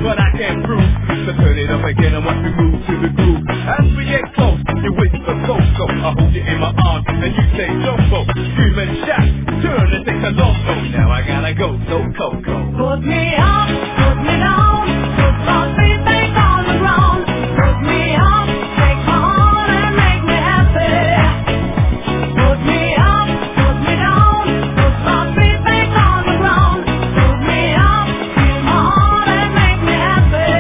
but I can't prove. So turn it up again and watch me move to the groove. As we get close, you whisper Coco. I hold you in my arms and you say Jumbo. Scream and shout, turn and take a loco. Now I gotta go, so Coco. Put me up, put me down, put my feet back on the ground. Put me up, take my heart and make me happy. Put me up, put me down, put my feet back on the ground. Put me up, feel my heart and make me happy.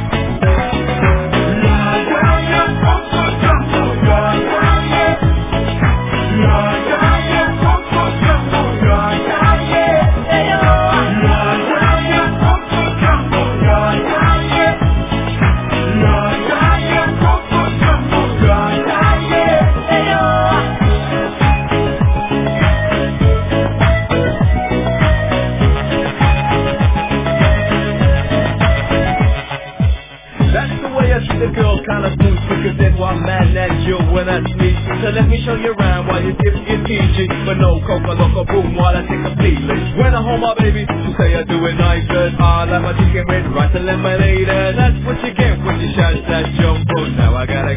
That's the way I treat the girls, kinda smooth, because then why I'm mad at you when I sneeze. So let me show you around while you dip your teaching. But no coca loco boom while I take a feeling. When I hold my baby, she say I do it nice, but I like my chicken with rice and lemonade. And that's what you get when you shout that jumbo. Now I gotta